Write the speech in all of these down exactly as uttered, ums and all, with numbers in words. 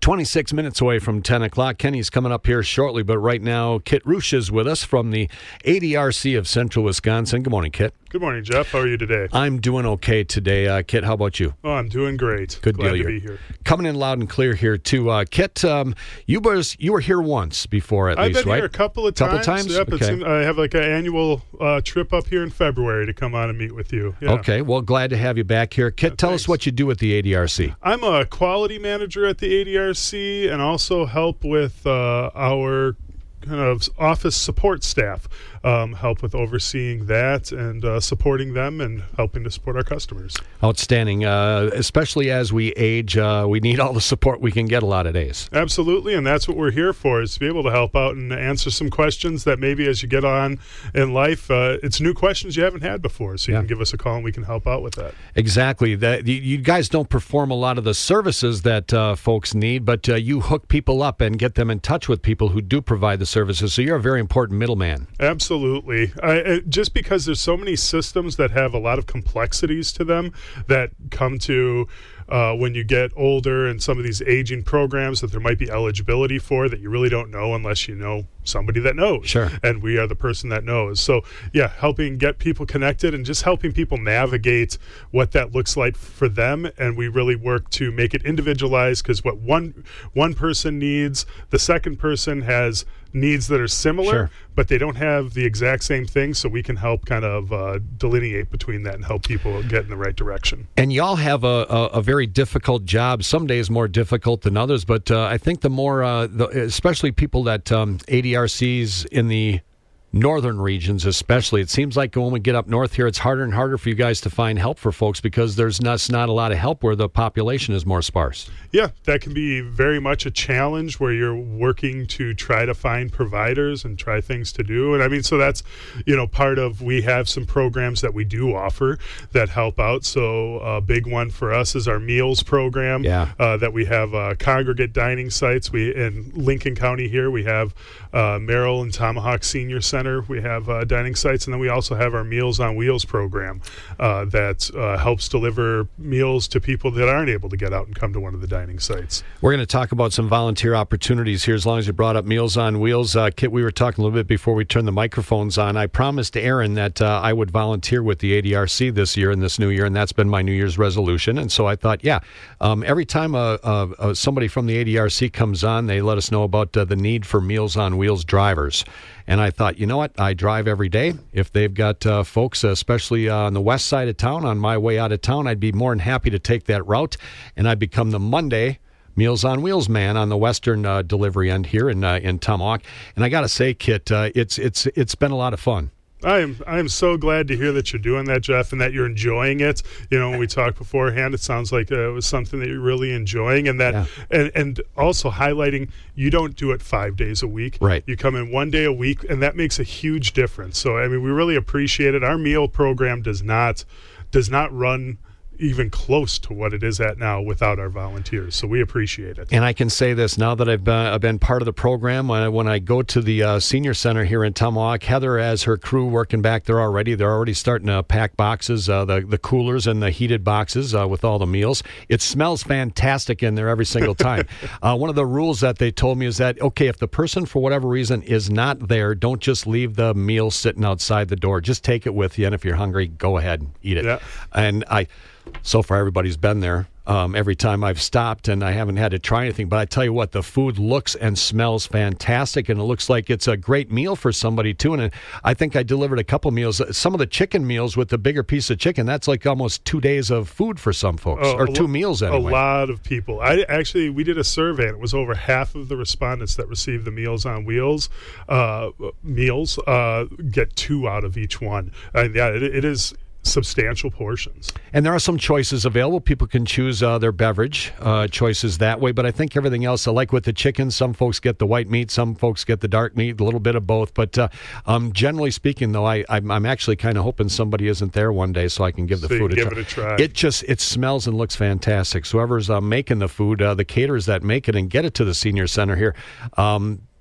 twenty-six minutes away from ten o'clock. Kenny's coming up here shortly, but right now, Kit Roosh is with us from the A D R C of Central Wisconsin. Good morning, Kit. Good morning, Jeff. How are you today? I'm doing okay today. Uh, Kit, how about you? Oh, I'm doing great. Good Glad deal. to You're be here. Coming in loud and clear here, too. Uh, Kit, um, you, was, you were here once before, at I've least, been right? here a couple of couple times. times? Yep, Okay. it's, I have like an annual uh, trip up here in February to come on and meet with you. Yeah. Okay, well, glad to have you back here. Kit, Yeah, tell thanks. us what you do at the A D R C. I'm a quality manager at the A D R C and also help with uh, our kind of office support staff, um, help with overseeing that and uh, supporting them and helping to support our customers. Outstanding. Uh, especially as we age, uh, we need all the support we can get a lot of days. Absolutely, and that's what we're here for, is to be able to help out and answer some questions that maybe as you get on in life, uh, it's new questions you haven't had before, so you Yeah. can give us a call and we can help out with that. Exactly. That you, you guys don't perform a lot of the services that uh, folks need, but uh, you hook people up and get them in touch with people who do provide the services, so you're a very important middleman. Absolutely. I, I, just because there's so many systems that have a lot of complexities to them that come to uh, when you get older and some of these aging programs that there might be eligibility for that you really don't know unless you know somebody that knows. Sure. And we are the person that knows. So, yeah, helping get people connected and just helping people navigate what that looks like for them. And we really work to make it individualized, because what one one person needs, the second person has needs that are similar, Sure. but they don't have the exact same thing. So we can help kind of uh, delineate between that and help people get in the right direction. And y'all have a, a, a very difficult job, some days more difficult than others, but uh, I think the more, uh, the, especially people that um, A D R Cs in the northern regions especially, it seems like when we get up north here, it's harder and harder for you guys to find help for folks because there's not, not a lot of help where the population is more sparse. Yeah, that can be very much a challenge where you're working to try to find providers and try things to do. And I mean, so that's, you know, part of, we have some programs that we do offer that help out. So a big one for us is our meals program. Yeah. Uh, that we have uh, congregate dining sites. We in Lincoln County here, we have uh, Merrill and Tomahawk Senior Center. We have uh, dining sites, and then we also have our Meals on Wheels program uh, that uh, helps deliver meals to people that aren't able to get out and come to one of the dining sites. We're going to talk about some volunteer opportunities here as long as you brought up Meals on Wheels. Uh, Kit, we were talking a little bit before we turned the microphones on. I promised Aaron that uh, I would volunteer with the A D R C this year and this new year, and that's been my New Year's resolution. And so I thought, yeah, um, every time uh, uh, somebody from the A D R C comes on, they let us know about uh, the need for Meals on Wheels drivers. And I thought, you know what? I drive every day. If they've got uh, folks, especially uh, on the west side of town, on my way out of town, I'd be more than happy to take that route. And I'd become the Monday Meals on Wheels man on the western uh, delivery end here in uh, in Tomahawk. And I got to say, Kit, uh, it's it's it's been a lot of fun. I am I am so glad to hear that you're doing that, Jeff, and that you're enjoying it. You know, when we talked beforehand, it sounds like uh, it was something that you're really enjoying, and that, Yeah. and, and also highlighting you don't do it five days a week. Right. You come in one day a week, and that makes a huge difference. So, I mean, we really appreciate it. Our meal program does not does not run even close to what it is at now without our volunteers. So we appreciate it. And I can say this now that I've been, I've been part of the program. When I, when I go to the uh, senior center here in Tomahawk, Heather has her crew working back there already. They're already starting to pack boxes, uh, the, the coolers and the heated boxes uh, with all the meals. It smells fantastic in there every single time. uh, one of the rules that they told me is that, okay, if the person for whatever reason is not there, don't just leave the meal sitting outside the door. Just take it with you, and if you're hungry, go ahead and eat it. Yeah. And I... So far, everybody's been there um, every time I've stopped, and I haven't had to try anything. But I tell you what, the food looks and smells fantastic, and it looks like it's a great meal for somebody, too. And I think I delivered a couple meals. Some of the chicken meals with the bigger piece of chicken, that's like almost two days of food for some folks, Oh, or a two lo- meals anyway. A lot of people. I actually, we did a survey, and it was over half of the respondents that received the Meals on Wheels uh, meals uh, get two out of each one. Uh, yeah, it, it is substantial portions. And there are some choices available. People can choose uh, their beverage uh, choices that way, but I think everything else, I like with the chicken, some folks get the white meat, some folks get the dark meat, a little bit of both. But uh, um, generally speaking, though, I, I'm, I'm actually kind of hoping somebody isn't there one day so I can give the So you food can a give try. it a try. It just, it smells and looks fantastic. So whoever's uh, making the food, uh, the caterers that make it and get it to the senior center here, um,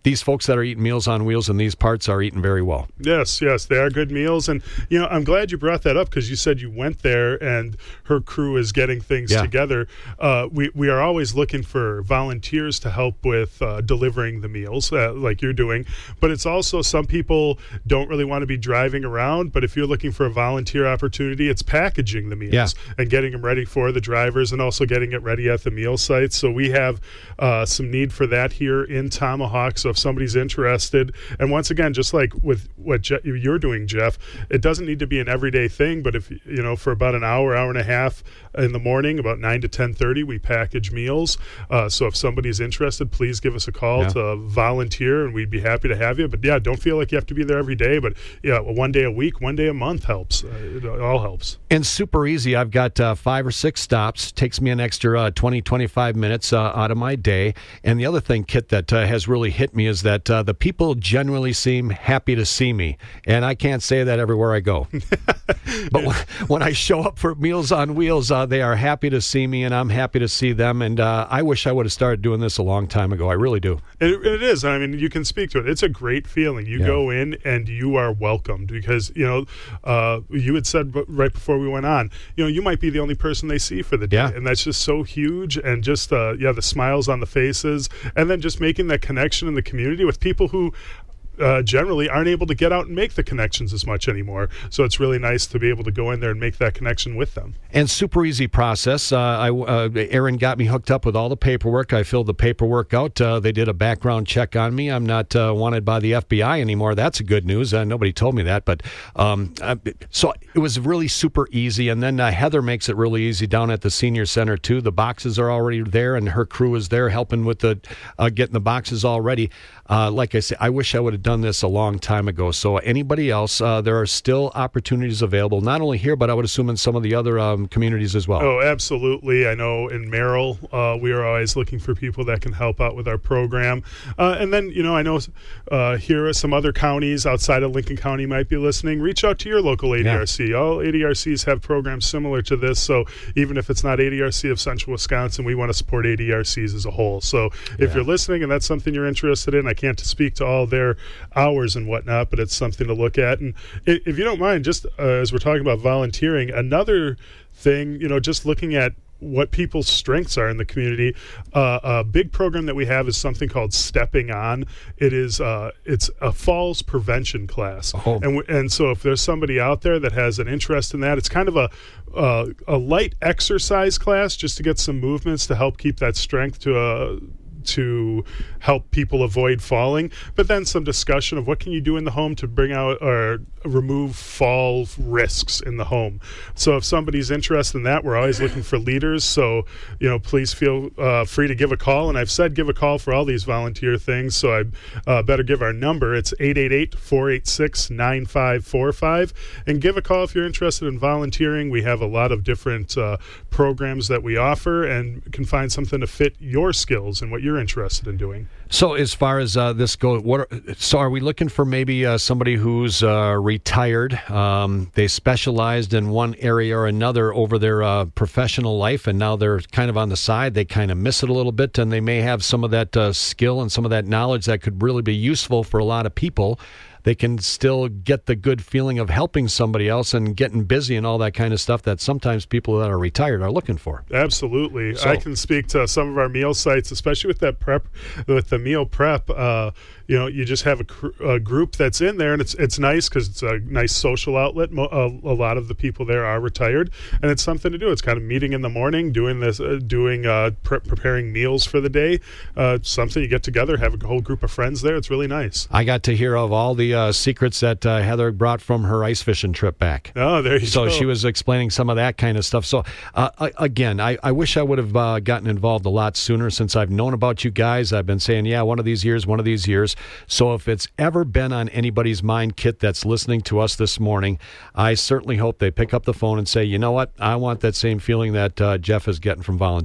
these folks that are eating Meals on Wheels in these parts are eating very well. Yes, yes, they are good meals. And, you know, I'm glad you brought that up because you said you went there and her crew is getting things Yeah. together. Uh, we, we are always looking for volunteers to help with uh, delivering the meals uh, like you're doing. But it's also some people don't really want to be driving around. But if you're looking for a volunteer opportunity, it's packaging the meals Yeah. and getting them ready for the drivers and also getting it ready at the meal sites. So we have uh, some need for that here in Tomahawk. So if somebody's interested, and once again, just like with what Je- you're doing, Jeff, it doesn't need to be an everyday thing. But if you know, for about an hour, hour and a half in the morning, about nine to ten thirty, we package meals. Uh, so if somebody's interested, please give us a call Yeah. to volunteer, and we'd be happy to have you. But yeah, don't feel like you have to be there every day. But yeah, one day a week, one day a month helps. Uh, it all helps. And super easy. I've got uh, five or six stops. Takes me an extra uh, twenty, twenty-five minutes uh, out of my day. And the other thing, Kit, that uh, has really hit me is that uh, the people generally seem happy to see me. And I can't say that everywhere I go. But when, when I show up for Meals on Wheels, uh, they are happy to see me, and I'm happy to see them. And uh, I wish I would have started doing this a long time ago. I really do. It, it is. I mean, you can speak to it. It's a great feeling. You Yeah. go in and you are welcomed because, you know, uh, you had said b- right before we went on, you know, you might be the only person they see for the day. Yeah. And that's just so huge. And just, uh, yeah, the smiles on the faces and then just making that connection in the community with people who Uh, generally aren't able to get out and make the connections as much anymore. So it's really nice to be able to go in there and make that connection with them. And super easy process. Uh, I, uh, Aaron got me hooked up with all the paperwork. I filled the paperwork out. Uh, they did a background check on me. I'm not uh, wanted by the F B I anymore. That's good news. Uh, nobody told me that. But um, uh, so it was really super easy. And then uh, Heather makes it really easy down at the senior center, too. The boxes are already there, and her crew is there helping with the uh, getting the boxes all ready. Uh, like I said, I wish I would have done this a long time ago. So anybody else, uh, there are still opportunities available, not only here, but I would assume in some of the other um, communities as well. Oh, absolutely. I know in Merrill, uh, we are always looking for people that can help out with our program. Uh, and then, you know, I know uh, here are some other counties outside of Lincoln County might be listening. Reach out to your local A D R C. Yeah. All A D R Cs have programs similar to this. So even if it's not A D R C of Central Wisconsin, we want to support A D R Cs as a whole. So if Yeah. you're listening and that's something you're interested in, I can't speak to all their hours and whatnot, but it's something to look at. And if you don't mind, just uh, as we're talking about volunteering, another thing, you know, just looking at what people's strengths are in the community. Uh, a big program that we have is something called Stepping On. It is uh, it's a falls prevention class, Oh. and w- and so if there's somebody out there that has an interest in that, it's kind of a uh, a light exercise class just to get some movements to help keep that strength to a to help people avoid falling, but then some discussion of what can you do in the home to bring out or remove fall risks in the home. So if somebody's interested in that, we're always looking for leaders. So, you know, please feel uh, free to give a call. And I've said give a call for all these volunteer things, so I uh, better give our number. It's eight eight eight, four eight six, nine five four five. And give a call if you're interested in volunteering. We have a lot of different uh, programs that we offer and can find something to fit your skills and what you're interested in doing. So as far as uh, this goes, what are, so are we looking for maybe uh, somebody who's uh, retired? Um, they specialized in one area or another over their uh, professional life, and now they're kind of on the side. They kind of miss it a little bit, and they may have some of that uh, skill and some of that knowledge that could really be useful for a lot of people. They can still get the good feeling of helping somebody else and getting busy and all that kind of stuff that sometimes people that are retired are looking for. Absolutely. So, I can speak to some of our meal sites, especially with that prep, with the meal prep. Uh, you know, you just have a, cr- a group that's in there, and it's it's nice because it's a nice social outlet. Mo- a, a lot of the people there are retired, and it's something to do. It's kind of meeting in the morning, doing this, uh, doing uh, pre- preparing meals for the day. Uh, something you get together, have a whole group of friends there. It's really nice. I got to hear of all the uh, secrets that uh, Heather brought from her ice fishing trip back. Oh, there you so go. So she was explaining some of that kind of stuff. So uh, again, I, I wish I would have uh, gotten involved a lot sooner since I've known about you guys. I've been saying, yeah, one of these years, one of these years. So if it's ever been on anybody's mind, Kit, that's listening to us this morning, I certainly hope they pick up the phone and say, you know what, I want that same feeling that uh, Jeff is getting from volunteering.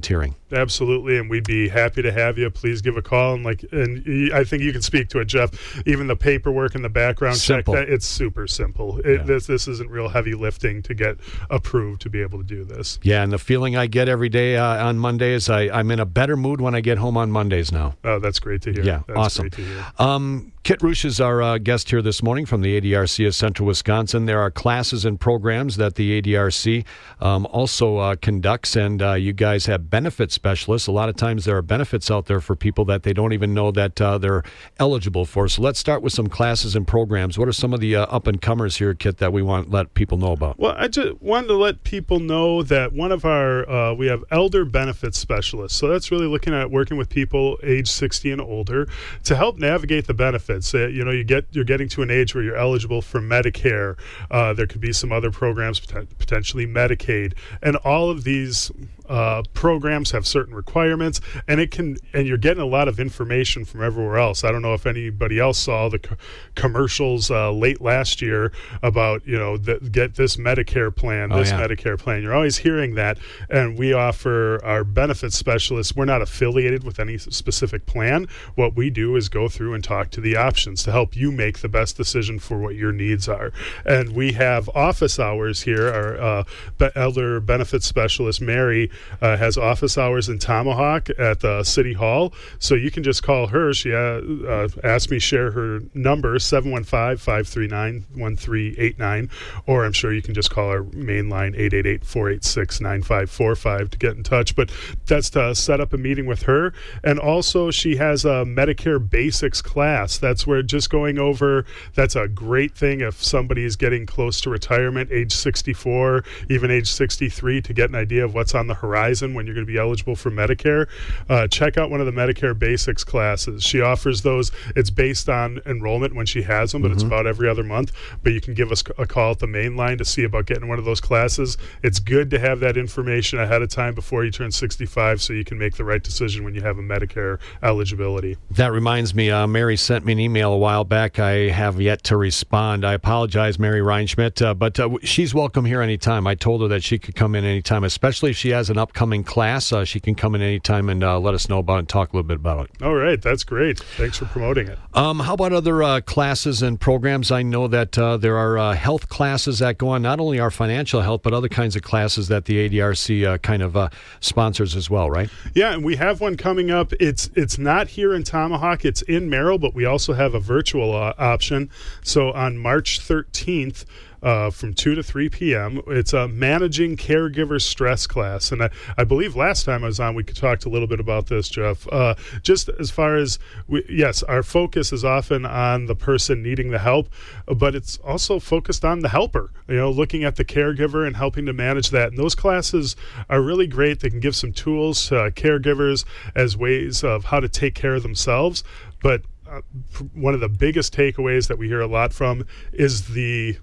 Absolutely, and we'd be happy to have you. Please give a call, and like, and I think you can speak to it, Jeff. Even the paperwork and the background simple. check, that, it's super simple. It, yeah. This this isn't real heavy lifting to get approved to be able to do this. Yeah, and the feeling I get every day uh, on Mondays, I, I'm in a better mood when I get home on Mondays now. Oh, that's great to hear. Yeah, that's awesome. Great to hear. Um, Kit Roosh is our uh, guest here this morning from the A D R C of Central Wisconsin. There are classes and programs that the A D R C um, also uh, conducts, and uh, you guys have benefit specialists. A lot of times there are benefits out there for people that they don't even know that uh, they're eligible for. So let's start with some classes and programs. What are some of the uh, up-and-comers here, Kit, that we want to let people know about? Well, I just wanted to let people know that one of our, uh, we have elder benefit specialists. So that's really looking at working with people age sixty and older to help navigate the benefits. Uh, you know, you get, you're getting to an age where you're eligible for Medicare. Uh, there could be some other programs, potentially Medicaid. And all of these uh, programs have certain requirements, and it can, and you're getting a lot of information from everywhere else. I don't know if anybody else saw the co- commercials uh, late last year about, you know, the, get this Medicare plan, this oh, yeah. Medicare plan. You're always hearing that, and we offer our benefits specialists. We're not affiliated with any specific plan. What we do is go through and talk to the options to help you make the best decision for what your needs are. And we have office hours here. Our uh, be- elder benefits specialist, Mary, uh, has office hours in Tomahawk at the City Hall. So you can just call her. She uh, uh, asked me share her number, seven one five, five three nine, one three eight nine, or I'm sure you can just call our main line, eight eight eight, four eight six, nine five four five, to get in touch. But that's to set up a meeting with her. And also she has a Medicare Basics class. That's where just going over, that's a great thing if somebody is getting close to retirement, age sixty-four, even age sixty-three, to get an idea of what's on the horizon when you're going to be eligible for Medicare. Uh, check out one of the Medicare Basics classes. She offers those. It's based on enrollment when she has them, but mm-hmm. it's about every other month. But you can give us a call at the main line to see about getting one of those classes. It's good to have that information ahead of time before you turn sixty-five so you can make the right decision when you have a Medicare eligibility. That reminds me, uh, Mary sent me an email a while back. I have yet to respond. I apologize, Mary Reinschmidt, uh, but uh, she's welcome here anytime. I told her that she could come in anytime, especially if she has an upcoming class. Uh, she can come in anytime and uh, let us know about it and talk a little bit about it. All right, that's great. Thanks for promoting it. Um, how about other uh, classes and programs? I know that uh, there are uh, health classes that go on, not only our financial health, but other kinds of classes that the A D R C uh, kind of uh, sponsors as well, right? Yeah, and we have one coming up. It's it's not here in Tomahawk. It's in Merrill, but we also have a virtual uh, option. So on March thirteenth, Uh, from two to three p.m. It's a managing caregiver stress class. And I, I believe last time I was on, we talked a little bit about this, Jeff. Uh, just as far as, we, yes, our focus is often on the person needing the help, but it's also focused on the helper, you know, looking at the caregiver and helping to manage that. And those classes are really great. They can give some tools to uh, caregivers as ways of how to take care of themselves. But uh, one of the biggest takeaways that we hear a lot from is the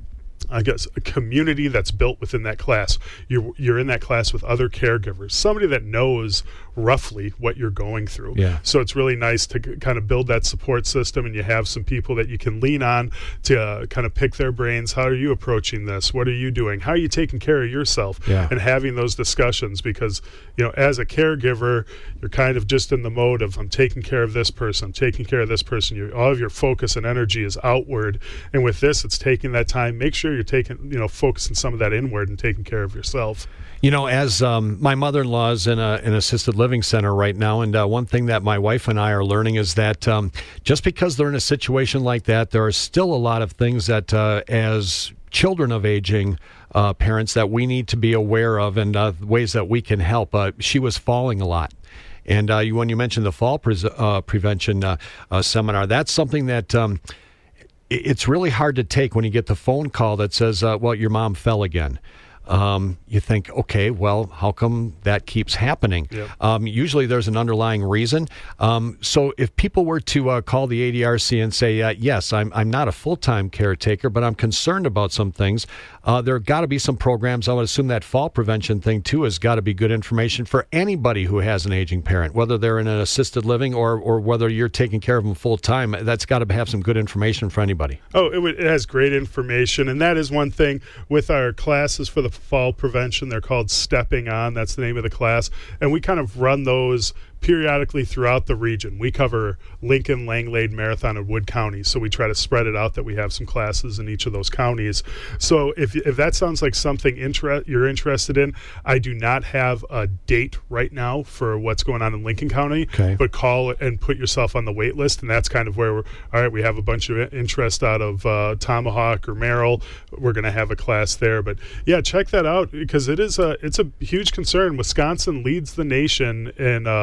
I guess a community that's built within that class. You're you're in that class with other caregivers, somebody that knows roughly what you're going through. Yeah. So it's really nice to g- kind of build that support system, and you have some people that you can lean on to uh, kind of pick their brains. How are you approaching this? What are you doing? How are you taking care of yourself? Yeah. And having those discussions, because, you know, as a caregiver, you're kind of just in the mode of, I'm taking care of this person, I'm taking care of this person. You're, all of your focus and energy is outward. And with this, it's taking that time. Make sure you're taking, you know, focusing some of that inward and taking care of yourself. You know, as um, my mother-in-law is in a, an assisted living center right now, and uh, one thing that my wife and I are learning is that um, just because they're in a situation like that, there are still a lot of things that, uh, as children of aging uh, parents, that we need to be aware of, and uh, ways that we can help. Uh, she was falling a lot. And uh, you, when you mentioned the fall pre- uh, prevention uh, uh, seminar, that's something that um, it's really hard to take when you get the phone call that says, uh, well, your mom fell again. Um, you think, okay, well, how come that keeps happening? Yep. Um, usually there's an underlying reason. Um, so if people were to uh, call the A D R C and say, uh, yes, I'm I'm not a full-time caretaker, but I'm concerned about some things, uh, there have got to be some programs. I would assume that fall prevention thing, too, has got to be good information for anybody who has an aging parent, whether they're in an assisted living or, or whether you're taking care of them full-time. That's got to have some good information for anybody. Oh, it, w- it has great information, and that is one thing with our classes for the fall prevention. They're called Stepping On. That's the name of the class. And we kind of run those periodically throughout the region. We cover Lincoln, Langlade, Marathon, and Wood counties, so we try to spread it out that we have some classes in each of those counties. So if if that sounds like something inter- you're interested in, I do not have a date right now for what's going on in Lincoln County, okay. but call and put yourself on the wait list, and that's kind of where we're, all right, we have a bunch of interest out of uh, Tomahawk or Merrill. We're going to have a class there. But yeah, check that out, because it is a, it's a huge concern. Wisconsin leads the nation in uh,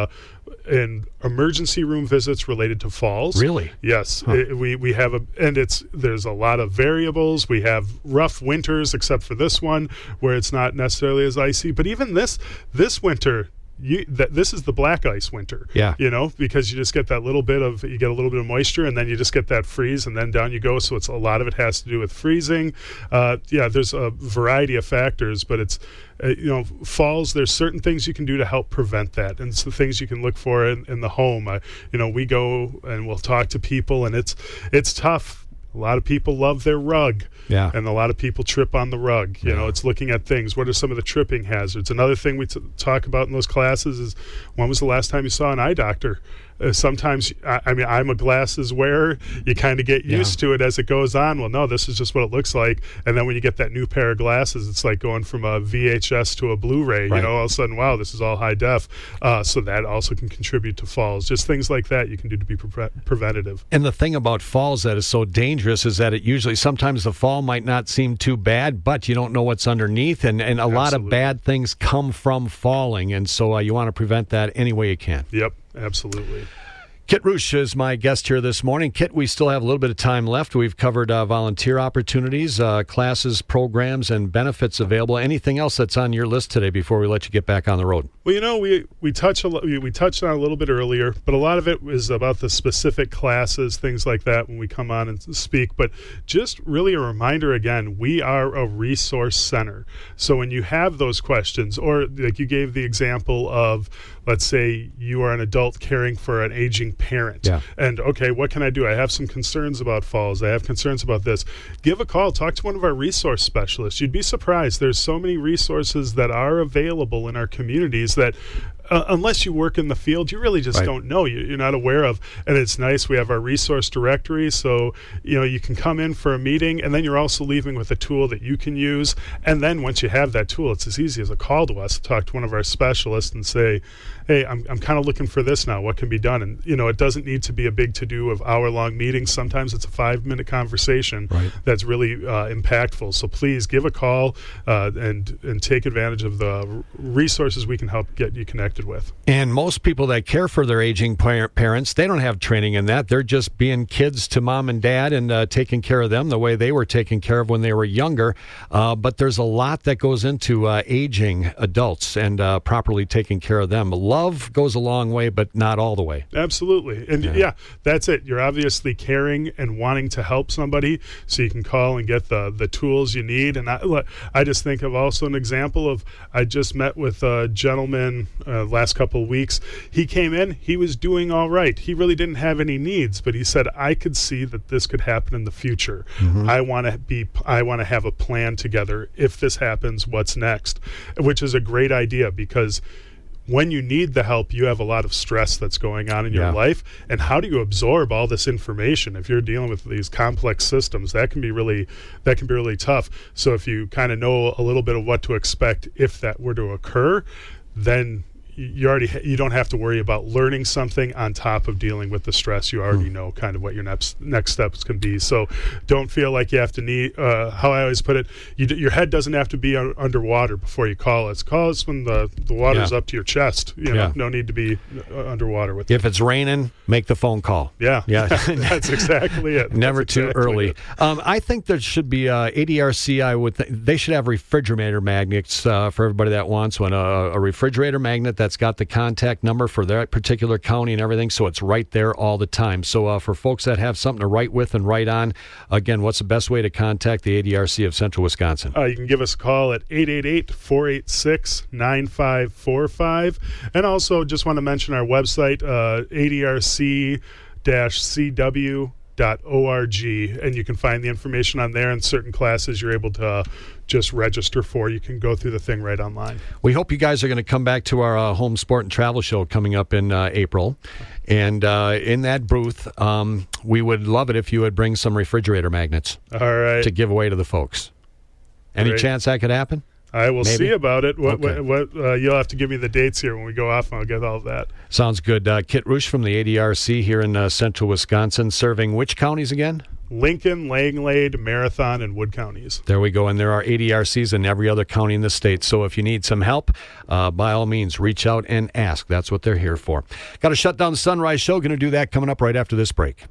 in emergency room visits related to falls. Really? Yes. Huh. It, we we have a and it's there's a lot of variables. We have rough winters, except for this one where it's not necessarily as icy. But even this this winter, you that this is the black ice winter. Yeah. You know, because you just get that little bit of you get a little bit of moisture, and then you just get that freeze, and then down you go. So it's a lot of it has to do with freezing. Uh, yeah, there's a variety of factors, but it's uh, you know, falls. There's certain things you can do to help prevent that, and it's the things you can look for in, in the home. Uh, you know, we go and we'll talk to people, and it's it's tough. A lot of people love their rug, yeah, and a lot of people trip on the rug. You yeah. know, it's looking at things. What are some of the tripping hazards? Another thing we t- talk about in those classes is, when was the last time you saw an eye doctor? Uh, sometimes, I, I mean, I'm a glasses wearer. You kind of get used yeah. to it as it goes on. Well, no, this is just what it looks like. And then when you get that new pair of glasses, it's like going from a V H S to a Blu-ray. Right. You know, all of a sudden, wow, this is all high def. Uh, so that also can contribute to falls. Just things like that you can do to be pre- preventative. And the thing about falls that is so dangerous is that it usually, sometimes the fall might not seem too bad, but you don't know what's underneath, and, and a Absolutely. lot of bad things come from falling, and so uh, you want to prevent that any way you can. Yep, absolutely. Kit Roosh is my guest here this morning. Kit, we still have a little bit of time left. We've covered uh, volunteer opportunities, uh, classes, programs, and benefits available. Anything else that's on your list today before we let you get back on the road? Well, you know, we we touch a lo- we, we touched on it a little bit earlier, but a lot of it is about the specific classes, things like that, when we come on and speak. But just really a reminder again, we are a resource center. So when you have those questions, or like you gave the example of, let's say you are an adult caring for an aging parent, yeah. and okay, what can I do? I have some concerns about falls. I have concerns about this. Give a call. Talk to one of our resource specialists. You'd be surprised. There's so many resources that are available in our communities that uh, unless you work in the field, you really just right. don't know. You, you're not aware of. And it's nice. We have our resource directory, so you know you can come in for a meeting, and then you're also leaving with a tool that you can use. And then once you have that tool, it's as easy as a call to us to talk to one of our specialists and say, hey, I'm I'm kind of looking for this now. What can be done? And you know, it doesn't need to be a big to-do of hour-long meetings. Sometimes it's a five-minute conversation right. that's really uh, impactful. So please give a call uh, and and take advantage of the resources we can help get you connected with. And most people that care for their aging par- parents, they don't have training in that. They're just being kids to mom and dad and uh, taking care of them the way they were taken care of when they were younger. Uh, but there's a lot that goes into uh, aging adults and uh, properly taking care of them. Love goes a long way, but not all the way. Absolutely. And yeah. yeah, that's it. You're obviously caring and wanting to help somebody, so you can call and get the, the tools you need. And I, I just think of also an example of, I just met with a gentleman uh, last couple of weeks. He came in, he was doing all right. He really didn't have any needs, but he said, I could see that this could happen in the future. Mm-hmm. I want to be, I want to have a plan together. If this happens, what's next? Which is a great idea, because when you need the help, you have a lot of stress that's going on in your yeah. life. And how do you absorb all this information? If you're dealing with these complex systems, that can be really that can be really tough. So if you kind of know a little bit of what to expect if that were to occur, then you already ha- you don't have to worry about learning something on top of dealing with the stress. You already mm. know kind of what your next next steps can be. So don't feel like you have to need. Uh, how I always put it, you d- your head doesn't have to be un- underwater before you call us. Call us when the the water's yeah. up to your chest. You know, yeah. no need to be uh, underwater with. If it. it's raining, make the phone call. Yeah, yeah, that's exactly it. Never that's too exactly early. It. Um, I think there should be uh, A D R C. I would th- they should have refrigerator magnets uh, for everybody that wants one. Uh, a refrigerator magnet that's got the contact number for that particular county and everything, so it's right there all the time. So uh, for folks that have something to write with and write on, again, what's the best way to contact the A D R C of Central Wisconsin? Uh, you can give us a call at eight eight eight, four eight six, nine five four five. And also just want to mention our website, uh, A D R C C W dot org, and you can find the information on there, and certain classes you're able to uh, just register for. You can go through the thing right online. We hope you guys are going to come back to our uh, home sport and travel show coming up in uh, April. And uh, in that booth, um, we would love it if you would bring some refrigerator magnets All right. to give away to the folks. Any Great. chance that could happen? I will Maybe? see about it. What, Okay. what, what uh, you'll have to give me the dates here when we go off, and I'll get all of that. Sounds good. Uh, Kit Roosh from the A D R C here in uh, central Wisconsin, serving which counties again? Lincoln, Langlade, Marathon, and Wood counties. There we go. And there are A D R Cs in every other county in the state. So if you need some help, uh, by all means, reach out and ask. That's what they're here for. Got to shut down the Sunrise Show. Going to do that coming up right after this break.